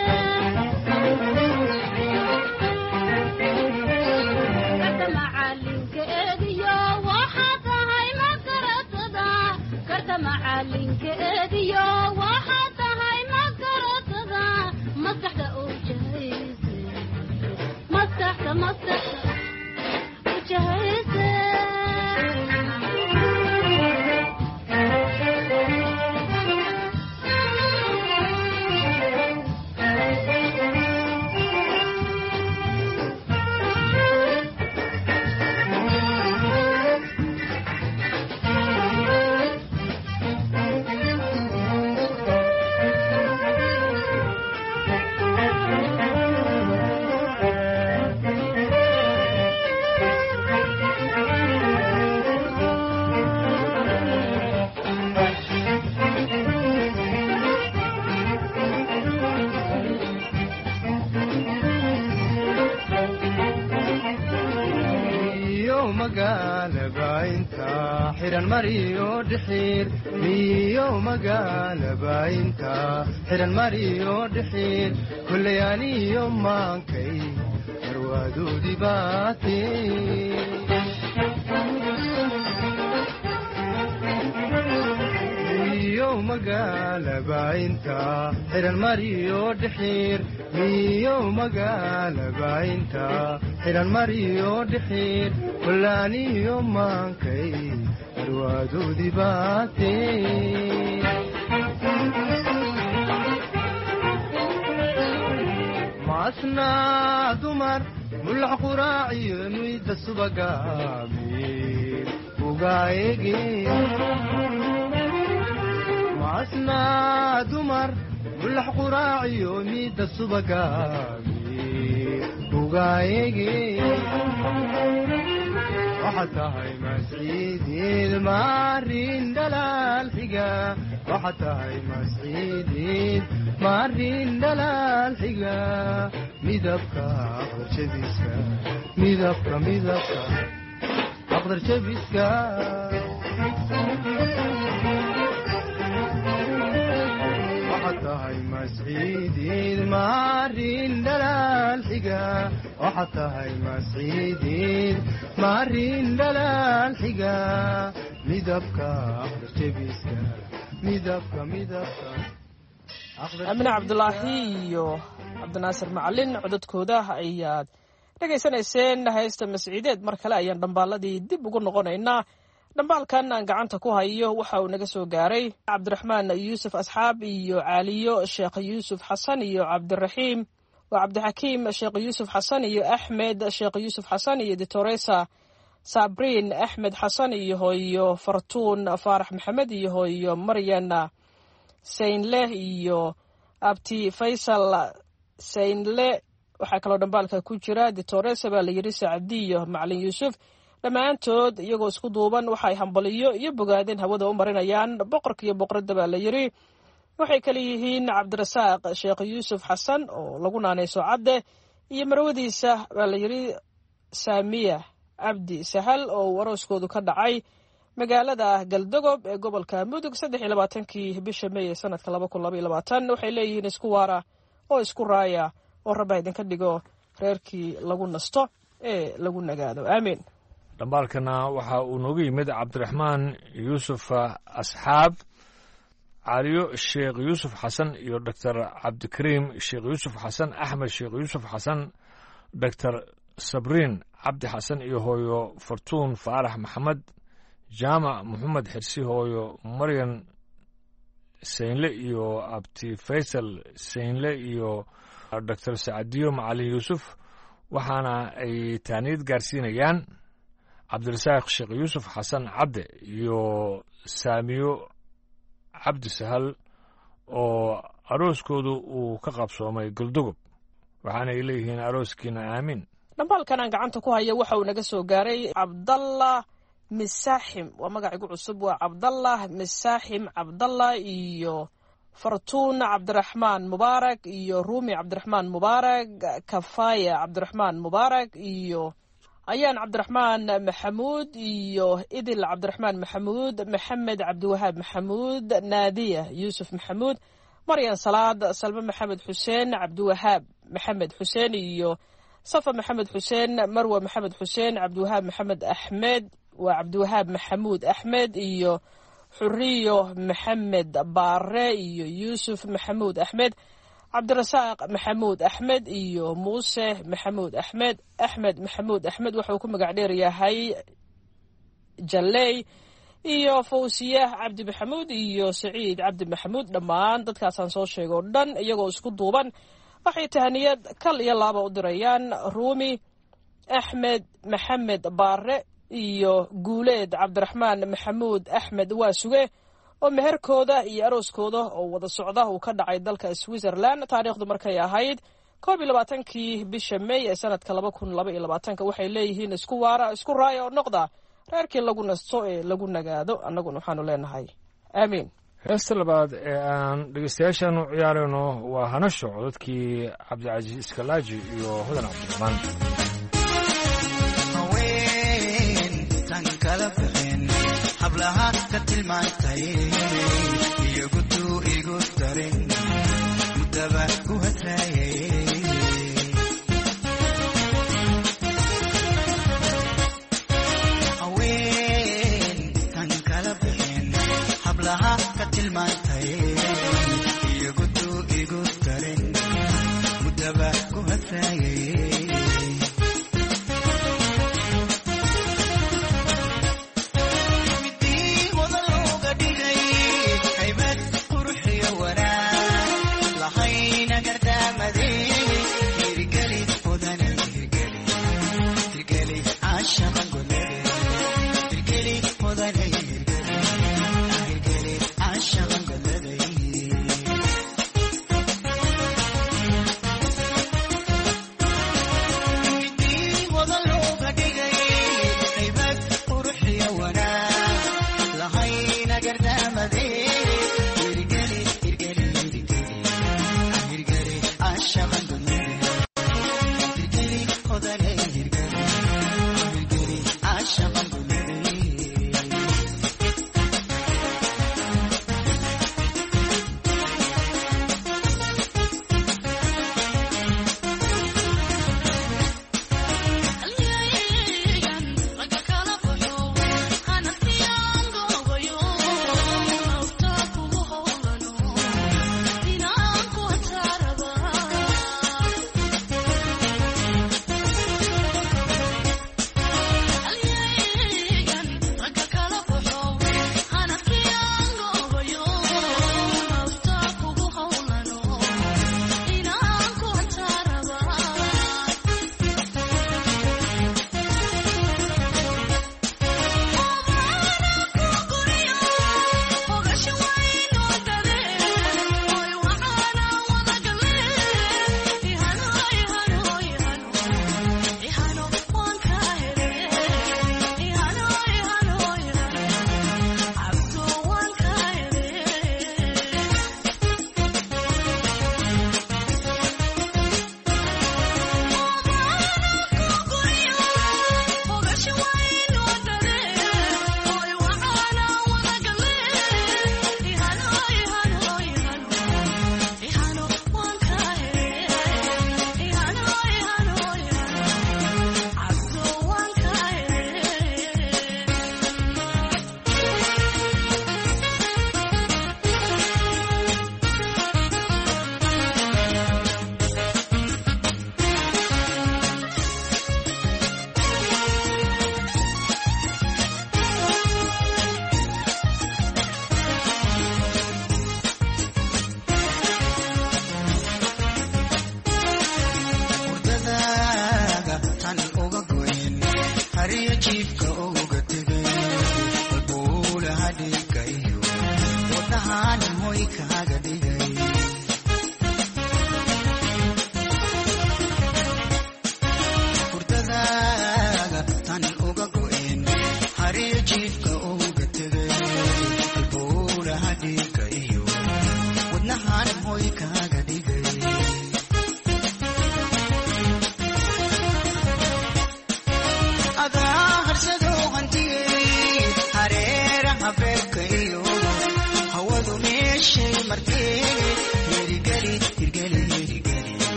karta macalinkeediyo waxaa tahay magaratada karta macalinkeediyo waxaa tahay magaratada maskaxda u jahayse maskaxda maskaxda u jahayse xiran mariyo dhixir miyo magaalaba inta xiran mariyo dhixir kullayaaniyo maankay marwaadoodii baate miyo magaalaba inta xiran mariyo dhixir miyo magaalaba inta xiran mariyo dhixir kullaaniyo maankay marwaadoodii baate maasnaa dumar mulax quraaciyo nuyda subagaamir ugaayege maasnaa dumar mulax quraaciyo nuyda subagaamir ugaayege waxaad tahay masciideed maarin dhalaal xiga waxaad tahay masciideed maarin dhalaal xiga midabka aqdar jabiska midabka midabka aqdar jabiska waxaad tahay masciideed maarin dhalaal xiga waxaad tahay masciideed maarin dhalaal xiga midabka aqdar jabiska midabka midabka aamine cabdulaahi iyo cabdinaasir macalin codadkooda ayaad dhegaysanayseen haysta masciideed mar kale ayaan dhambaaladii dib ugu noqonaynaa dhambaalkan aan gacanta ku hayo waxa uu naga soo gaaray cabdiraxmaan yuusuf asxaab iyo caaliyo sheekh yuusuf xasan iyo cabdiraxiim waa cabdixakiim sheekh yuusuf xasan iyo axmed sheekh yuusuf xasan iyo ditoresa sabriin axmed xasan iyo hooyo fartuun faarax maxamed iyo hooyo maryan saynleh iyo abti faysal saynle waxaa kaloo dhambaalka ku jira ditoresa baa la yidhi sacdi iyo macalin yuusuf dhammaantood iyagoo isku duuban waxay hambaliyo iyo bogaadeen hawada u marinayaan boqorka iyo boqoradda baa la yidhi waxay kale yihiin cabdirasaaq sheekh yuusuf xasan oo lagu naanayso cadde iyo marwadiisa baa la yidhi saamiya cabdi sahal oo arooskoodu ka dhacay magaalada galdogob ee gobolka mudug saddex iyo labaatankii bisha meey ee sanadka laba kun laba iyo labaatan waxay leeyihiin isku waara oo isku raaya oo rabba idinka dhigo reerkii lagu nasto ee lagu nagaado aamiin dhambaalkana waxa uu nooga yimid cabdiraxmaan yuusuf asxaab caaliyo sheekh yuusuf xasan iyo doctor cabdikariim sheekh yuusuf xasan axmed sheekh yuusuf xasan doctor sabriin cabdi xasan iyo hooyo fartuun faarax maxamed jaamac moxamed xirsi hooyo maryan saynle iyo abti faysal saynle iyo doctor sacadiyo macalin yuusuf waxaana ay taaniyad gaarsiinayaan cabdirasaaq sheekh yuusuf xasan cadde iyo saamiyo cabdi sahal oo arooskoodu uu ka qabsoomay galdogob waxaana ay leeyihiin arooskiina aamiin dhambaalkan aan gacanta ku haya waxa uu naga soo gaaray cabdallah misaaxim waa magacigu cusub waa cabdallah misaaxim cabdallah iyo fartuun cabdiraxmaan mubaarak iyo ruumi cabdiraxmaan mubaarak kafaya cabdiraxmaan mubaarak iyo ayaan cabdiraxmaan maxamuud iyo idil cabdiraxmaan maxamuud maxamed cabdiwahaab maxamuud naadiya yuusuf maxamuud maryan salaad salme maxamed xuseen cabdiwahaab maxamed xuseen iyo safa maxamed xuseen marwa maxamed xuseen cabdiwahaab maxamed axmed waa cabdiwahaab maxamuud axmed iyo xuriyo maxamed baare iyo yuusuf maxamuud axmed cabdirasaaq maxamuud axmed iyo muuse maxamuud axmed axmed maxamuud axmed wuxuu ku magac dheer yahay jalley iyo fawsiye cabdi maxamuud iyo saciid cabdi maxamuud dhammaan dadkaasaan soo sheegay oo dhan iyagoo isku duuban waxay tahaniyad kal iyo laaba u dirayaan ruumi axmed maxamed baare iyo guuleed cabdiraxmaan maxamuud axmed waa suge oo meherkooda iyo arooskooda oo wada socda uu ka dhacay dalka Switzerland taariikhdu markay ahayd koob iyo labaatankii bisha May ee sanadka laba kun laba iyo labaatanka waxay leeyihiin isku waara isku raaya oo noqda reerkii lagu nasto ee lagu nagaado annaguna waxaanu leenahay aamiin. heesta labaad ee aan dhegeystayaashaanu ciyaarayno waa hanasho codadkii cabdicasiis iskalaaji iyo hodan cabdiraxmaan. kala bixin hablaha ka tilmaantay iyagu tuu igu darin mudaba ku hadraayay haween kan kala bixin hablaha ka tilmaantay iyagu tuu igu darin mudaba ku hadraayay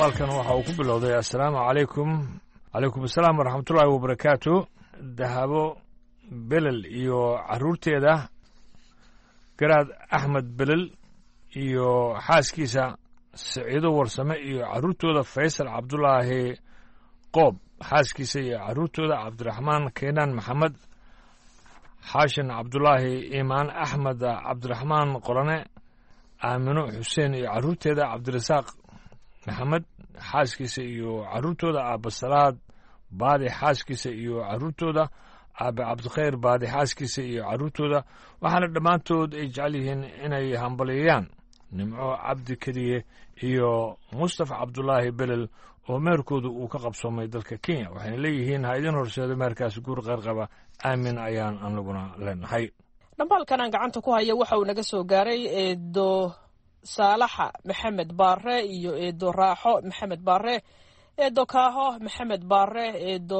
dhambaalkan waxa uu ku bilowday assalaamu calaykum calaykum assalaam waraxmatullaahi wabarakaatu dahabo belel iyo carruurteeda garaad axmed belel iyo xaaskiisa siciido warsame iyo carruurtooda faysal cabdulaahi qoob xaaskiisa iyo carruurtooda cabdiraxmaan keenaan maxamed xaashin cabdulaahi iimaan axmed cabdiraxmaan qorane aamino xuseen iyo carruurteeda cabdirasaaq maxamed xaaskiisa iyo carruurtooda aabasalaad baadi xaaskiisa iyo carruurtooda aabe cabdikhayr baadi xaaskiisa iyo carruurtooda waxaana dhammaantood ay jecel yihiin inay hambalyeeyaan nimco cabdi kediye iyo mustafa cabdulaahi belel oo meherkooda uu ka qabsoomay dalka kenya waxayna leeyihiin ha idin horseedo meherkaas guur qayrqaba aamin ayaan anaguna leenahay dhambaalkan aan gacanta ku haya waxa uu naga soo gaaray eedo saalaxa maxamed baare iyo eedo raaxo maxamed baare eedo kaaho maxamed baare eedo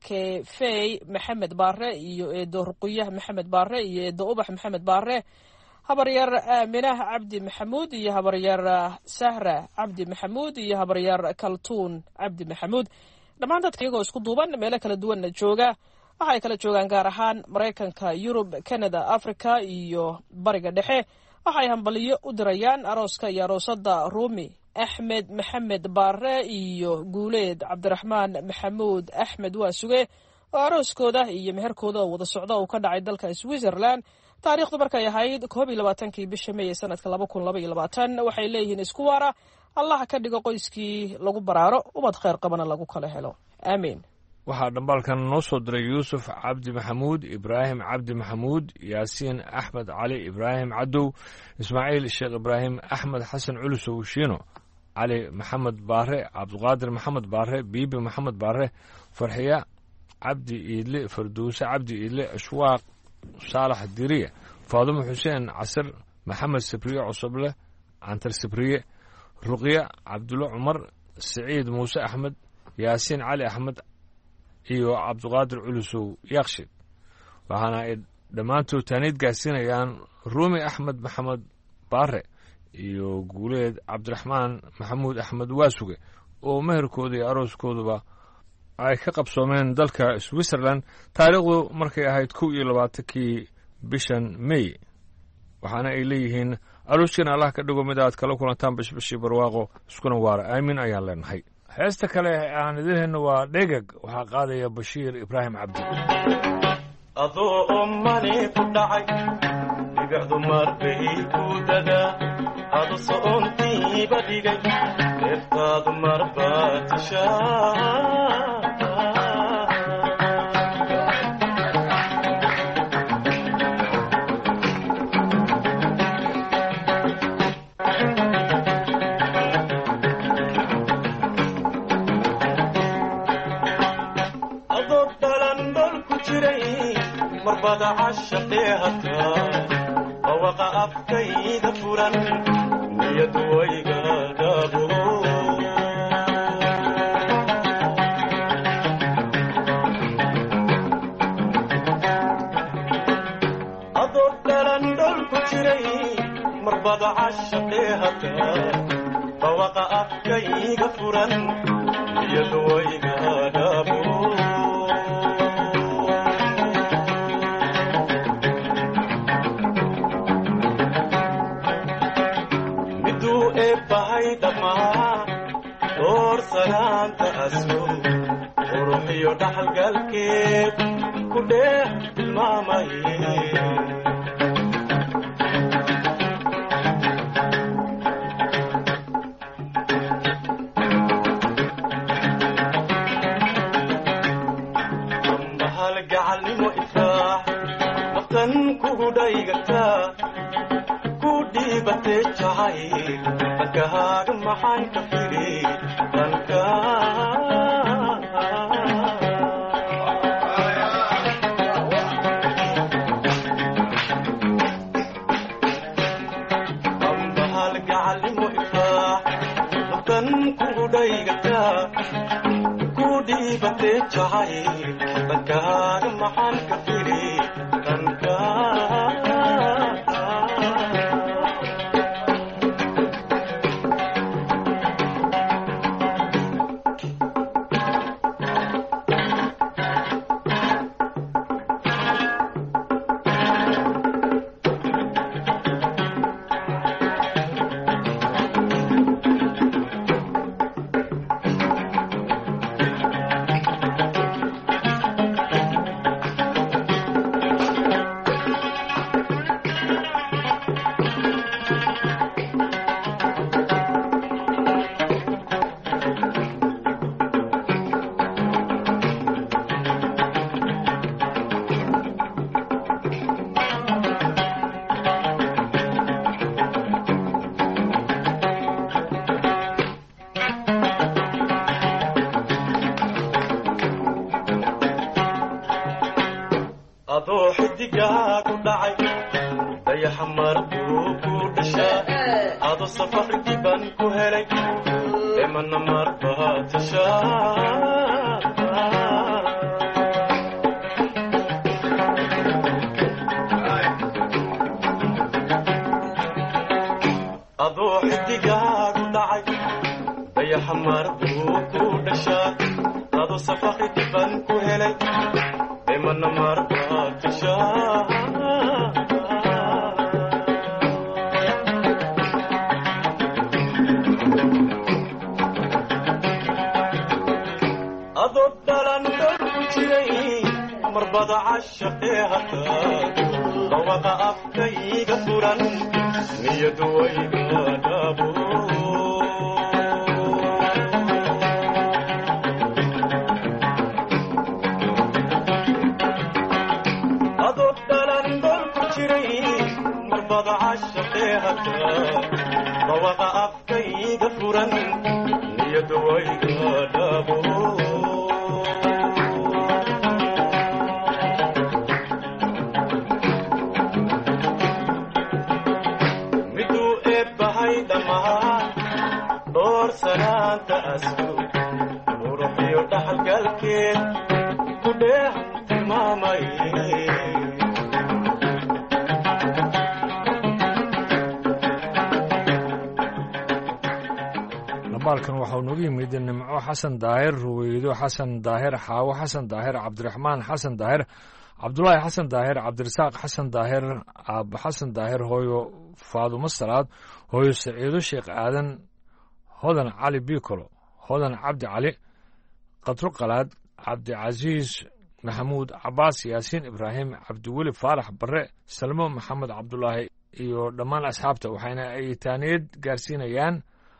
kefey maxamed baare iyo eedo ruquyah maxamed baare iyo eedo ubax maxamed baare habaryar aaminah cabdi maxamuud iyo habaryar sahra cabdi maxamuud iyo habaryar kaltuun cabdi maxamuud dhammaan dadka iyagoo isku duuban meelo kala duwanna jooga waxay kala joogaan gaar ahaan maraykanka yurub canada africa iyo bariga dhexe waxay hambaliyo u dirayaan arooska iyo aroosada ruumi axmed maxamed baare iyo guuleed cabdiraxmaan maxamuud axmed waasuge oo arooskooda iyo meherkooda oo wada socda uu ka dhacay dalka switzerland taariikhdu markay ahayd koob iyo labaatankii bisha may ee sanadka laba kun laba iyo labaatan waxay leeyihiin isku waara allaha ka dhigo qoyskii lagu baraaro ubad khayr qabana lagu kala helo aamiin waxaa dhambaalkan noo soo diray yuusuf cabdi maxamuud ibraahim cabdi maxamuud yaasiin axmed cali ibraahim cadow ismaaciil sheekh ibraahim axmed xasan culusow shiino cali maxamed baare cabdiqaadir maxamed baare biibi maxamed baare farxiya cabdi iidle farduuse cabdi iidle ashwaaq saalax diriye faadumo xuseen casir maxamed sibriye cusuble cantar sibriye ruqya cabdulle cumar siciid muuse axmed yaasiin cali axmed iyo cabdiqaadir culusow yaaqshid waxaana ay dhammaantood taaniid gaarsiinayaan ruumi axmed maxamed baare iyo guuleed cabdiraxmaan maxamuud axmed waasuge oo meherkooda iyo arooskooduba ay ka qabsoomeen dalka switzerland taariikhdu markay ahayd kow iyo labaatankii bishan may waxaana ay leeyihiin arooskiina allah ka dhigo mid aad kala kulantaan bishbishii barwaaqo iskuna waara aamin ayaan leenahay heesta kale aan idin hayno waa dhegag waxaa qaadaya bashiir ibraahim cabdi adoo ummani ku dhacay dhigacdu marbay ku dadaa adu soontiiba dhigay deeftaadu marbaa tishaa marbada cashaqee hataa bawaqa afkayga furan niyadu wayga dhaabo adoo dhalan dhol ku jiray marbada cashaqee hataa bawaqa afkayga furan niyadu wayga dhaabo bahay dhammaan door salaanta aslo quruxiyo dhaxalgalkeed ku dheeh tilmaamaye ambahal gacalnimo ifraax waqtan kugu dhaygataa ku dhiibatee jacayl dhankahaaga maxaan ka firi dhanka ambahal gacalnimo ifraax waqtan kugu dhaygataa ku dhiibatee jacayl dhankahaaga maxaan ka firi dhanka xidigaagu dhacay dayaxa marbuu ku dhashaa ado safarkii baan ku helay emana marbaa tashaa adoo xidigaagu dhacay dayaxa marbuu ku dhashaa ado safarkii baan ku helay emana marbaa tashaa adoo dhalan dhol ku jiray marbada cashaqee hataa dhawaqa afkayga furan niyadu wayga dhabo adoo dhalan dhol ku jiray marbada cashaqee hataa dhawaqa afkayga furan niyadu wayga dhabo sanaanta asku uruxiyo dhaxalgalkeed ku dheex tilmaamay labaalkan waxau noogu yimid nimco xasan daahir ruweydo xasan daahir xaawo xasan daahir cabdiraxmaan xasan daahir cabdulaahi xasan daahir cabdirasaaq xasan daahir aabba xasan daahir hooyo faadumo salaad hooyo saciido sheekh aadan hodan cali bicolo hodan cabdi cali qadro qalaad cabdicasiis maxamuud cabaas yaasiin ibraahim cabdiweli faarax barre salmo maxamed cabdulaahi iyo dhammaan asxaabta waxayna ay taaniyad gaarsiinayaan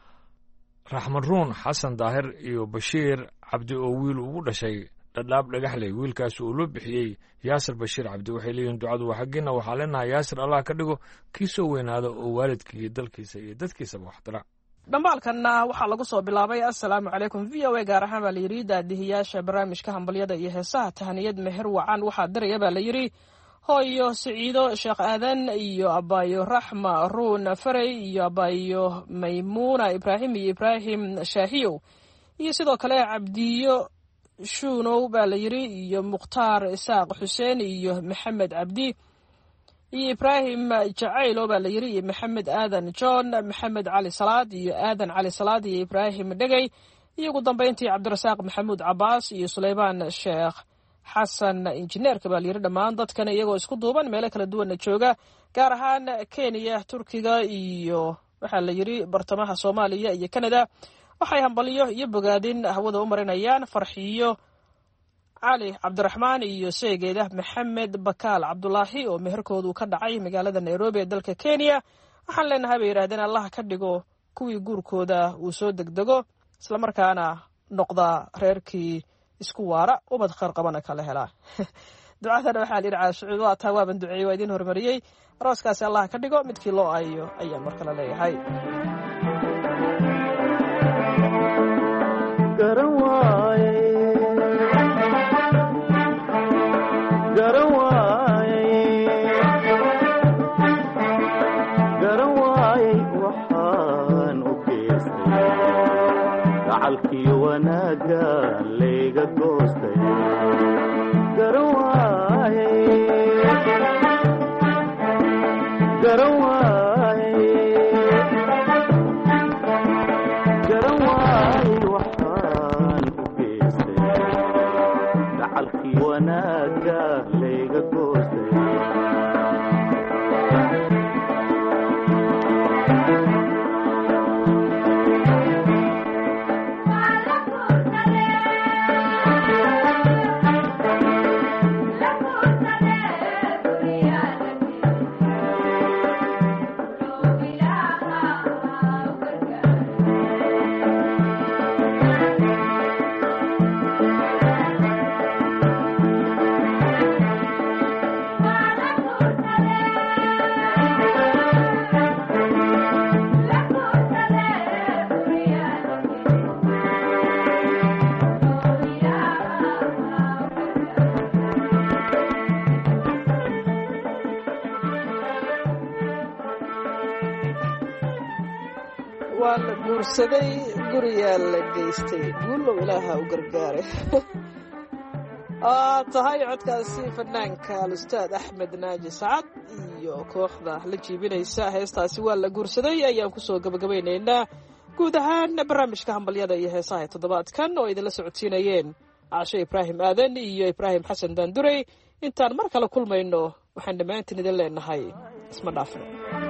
raxmaruun xasan daahir iyo bashiir cabdi oo wiil ugu dhashay dhadhaab dhagaxley wiilkaas uu loo bixiyey yaasir bashiir cabdi waxay leeyihiin ducadu waa xaggiina waxaa leenahay yaasir allah ka dhigo kii soo weynaada oo waalidkii dalkiisa iyo dadkiisaba waxtara dhambaalkanna waxaa lagu soo bilaabay assalaamu calaykum v o a gaar ahaan baa layidhi daadihiyaasha barnaamijka hambalyada iyo heesaha tahaniyad meher wacan waxaa diraya baa layidhi hooyo siciido sheekh aadan iyo abaayo raxma ruun farey iyo abaayo maymuuna ibraahim iyo ibraahim shaahiyow iyo sidoo kale cabdiyo shuunow baa layidhi iyo mukhtaar isaaq xuseen iyo maxamed cabdi iyo ibraahim jacaylo baa layidhi iyo maxamed aadan john maxamed cali salaad iyo aadan cali salaad iyo ibraahim dhegey iyo ugu dambayntii cabdirasaaq maxamuud cabaas iyo suleymaan sheekh xasan injineerka baa layidhi dhammaan dadkan iyagoo isku duuban meelo kala duwanna jooga gaar ahaan kenya turkiga iyo waxaa layidhi bartamaha soomaaliya iyo kanada waxay hambalyo iyo bogaadin hawada u marinayaan farxiyo cali cabdiraxmaan iyo seegeeda maxamed bakaal cabdulaahi oo meherkoodu ka dhacay magaalada nairobi ee dalka kenya waxaan leenahay bay yidhahdeen allah ka dhigo kuwii guurkooda uu soo degdego islamarkaana noqda reerkii isku waara ubad khayr qabana kala helaa ducadana waxaa la yidhi caashucuud waa taa waaban duceeyey waa idiin horumariyey arooskaasi allah ka dhigo midkii loo aayo ayaan mar kale leeyahay garan waaye garan waaye garan waaye waxaan u geystay gacalkii wanaagga layga goostay garan waaye garan waaye garan waaye waxaan u geystay gacalkii wanaagga layga goostay guursaday guriyaa la geystay guulow ilaaha u gargaaray aa tahay codkaasi fanaanka alustaad axmed naaji sacad iyo kooxda la jiibinaysa heestaasi waa la guursaday ayaan kusoo gabagabaynaynaa guud ahaan barnaamijka hambalyada iyo heesaha ee toddobaadkan oo idinla socodsiinayeen caashe ibraahim aadan iyo ibraahim xasan daandurey intaan mar kale kulmayno waxaan dhammaantiin idin leenahay isma dhaafno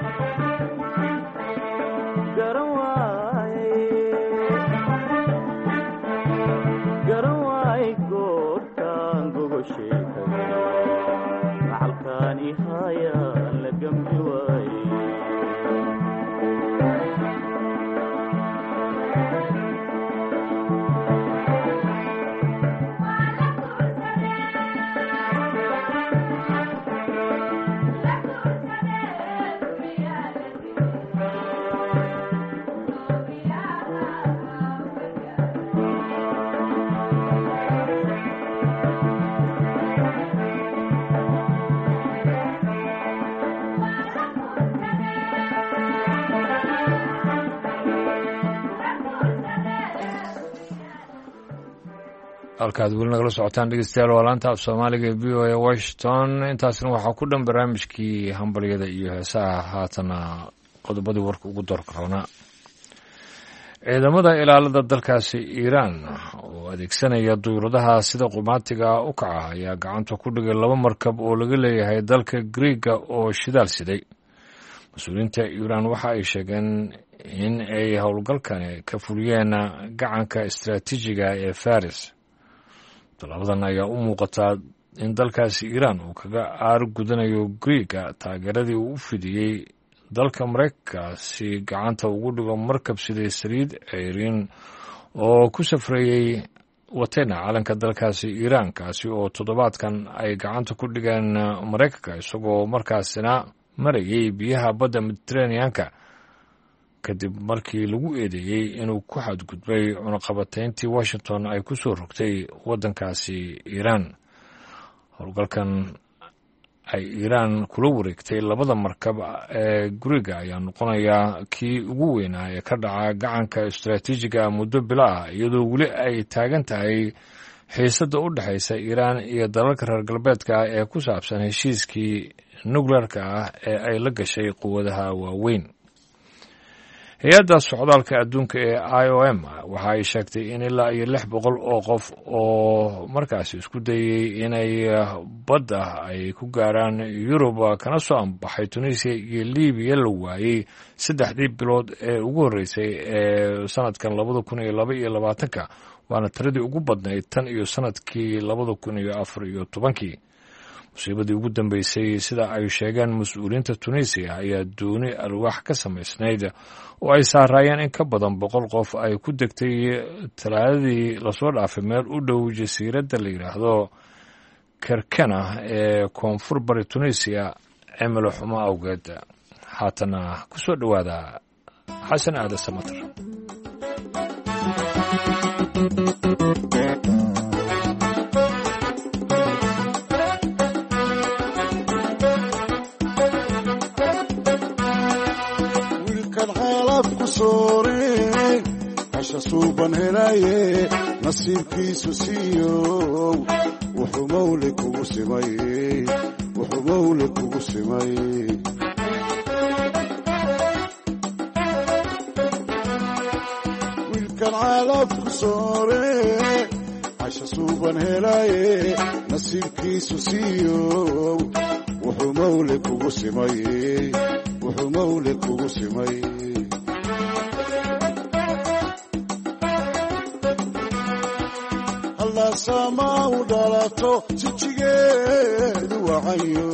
halkaad weli nagala socotaan dhegeystayaal waa laanta af soomaaliga ee v o a washington intaasna waxaa ku dhan barnaamijkii hambalyada iyo heesaha haatana qodobadii warka ugu doorka roonaa ciidamada ilaalada dalkaasi iiraan oo adeegsanaya duyuuradaha sida qumaatiga u kaca ayaa gacanta ku dhigay laba markab oo laga leeyahay dalka griiga oo shidaal siday mas-uuliyiinta iiraan waxa ay sheegeen in ay howlgalkani ka fuliyeen gacanka istaraatiijiga ee faris tallaabadan ayaa u muuqataa in dalkaasi iiraan uu kaga aar gudanayo griiga taageeradii uu u fidiyey dalka maraykanka si gacanta ugu dhigo markab siday saliid ceyriin oo ku safreeyey watena calanka dalkaasi iiraan kaasi oo toddobaadkan ay gacanta ku dhigeen maraykanka isagoo markaasina marayay biyaha badda mediteraneanka kadib markii lagu eedeeyey inuu ku xadgudbay cunaqabatayntii washington ay ku soo rogtay waddankaasi iiraan howlgalkan ay iiraan kula wareegtay labada markab ee guriga ayaa noqonayaa kii ugu weynaa ee ka dhaca gacanka istaraatiijiga muddo bilo ah iyadoo weli ay taagan tahay xiisadda u dhexaysa iiraan iyo dalalka reer galbeedka ee ku saabsan heshiiskii nukleerka ah ee ay la gashay quwadaha waaweyn hay-adda socdaalka adduunka ee i o m waxa ay sheegtay in ilaa iyo lix boqol oo qof oo markaasi isku dayey inay badda ay ku gaaraan yurub kana soo ambaxay tunisiya iyo libiya la waayey saddexdii bilood ee ugu horreysay ee sanadkan labada kun iyo laba iyo labaatanka waana tiradii ugu badnayd tan iyo sanadkii labada kun iyo afar iyo tobankii musiibadii ugu dambeysay sida ay sheegeen mas-uuliyiinta tunisiya ayaa dooni alwaax ka samaysnayd oo ay saaraayeen in ka badan boqol qof ay ku degtay talaadadii lasoo dhaafay meel u dhow jasiiradda la yidhaahdo kerkena ee koonfur bari tunisiya cimilo xumo awgeed haatana ku soo dhowaada xasan aadan samater hasha suuban helaye nasiibkiisu siiyow wuxuu mawle kugu simay wuxuu mawle kugu simay wiilkan caalabku soore hasha suuban helaye nasiibkiisu siiyow wuxuu mawle kugu simay wuxuu mawle kugu simay sama u dhalato sijigeedu wacayo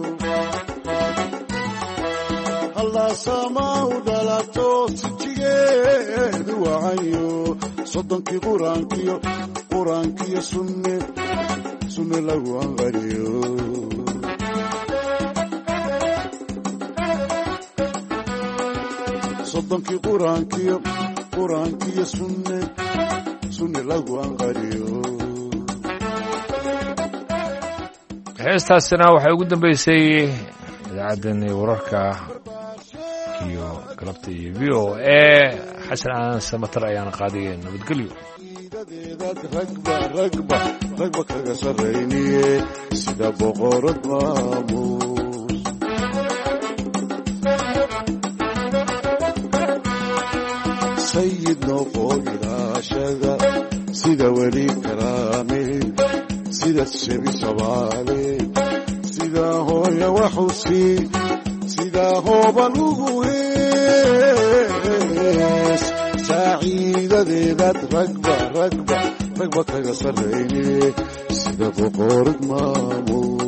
hallasama u dhalato sijigeedu wacayo soddonkii quraankiyo quraankiyo sunne sunne lagu anqariyo soddonkii quraankiyo quraankiyo sunne sunne lagu anqariyo heestaasina waxay ugu dambeysay idaacaddani wararka iyo galabta iyo v o a xasan aan samatar ayaana qaadiyay nabadgelyo ragba ragba ragba kaga sarrayniye sida boqorad maamuus sayid noqoo ilaashada sida weli karaame sida shebi sabaale sida hooya waxusi sida hooban ugu hees saaciidadeedaad ragba ragba ragba kaga sarrayne sida boqorad maamuus